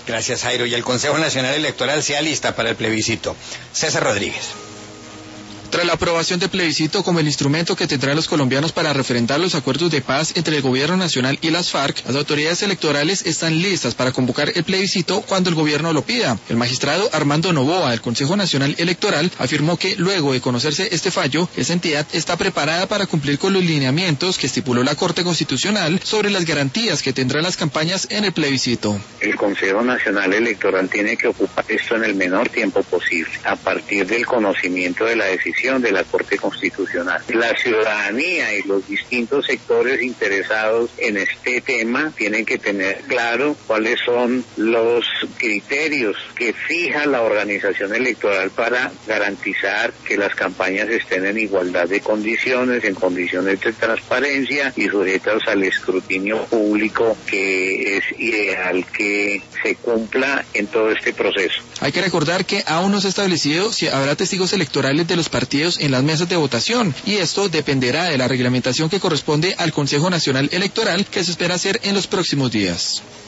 Gracias, Jairo. Y el Consejo Nacional Electoral se alista para el plebiscito. César Rodríguez. Tras la aprobación del plebiscito como el instrumento que tendrán los colombianos para refrendar los acuerdos de paz entre el gobierno nacional y las FARC, las autoridades electorales están listas para convocar el plebiscito cuando el gobierno lo pida. El magistrado Armando Noboa del Consejo Nacional Electoral afirmó que luego de conocerse este fallo, esa entidad está preparada para cumplir con los lineamientos que estipuló la Corte Constitucional sobre las garantías que tendrán las campañas en el plebiscito. El Consejo Nacional Electoral tiene que ocupar esto en el menor tiempo posible, a partir del conocimiento de la decisión de la Corte Constitucional. La ciudadanía y los distintos sectores interesados en este tema tienen que tener claro cuáles son los criterios que fija la organización electoral para garantizar que las campañas estén en igualdad de condiciones, en condiciones de transparencia y sujetas al escrutinio público que es ideal que se cumpla en todo este proceso. Hay que recordar que aún no se ha establecido si habrá testigos electorales de los partidos en las mesas de votación, y esto dependerá de la reglamentación que corresponde al Consejo Nacional Electoral, que se espera hacer en los próximos días.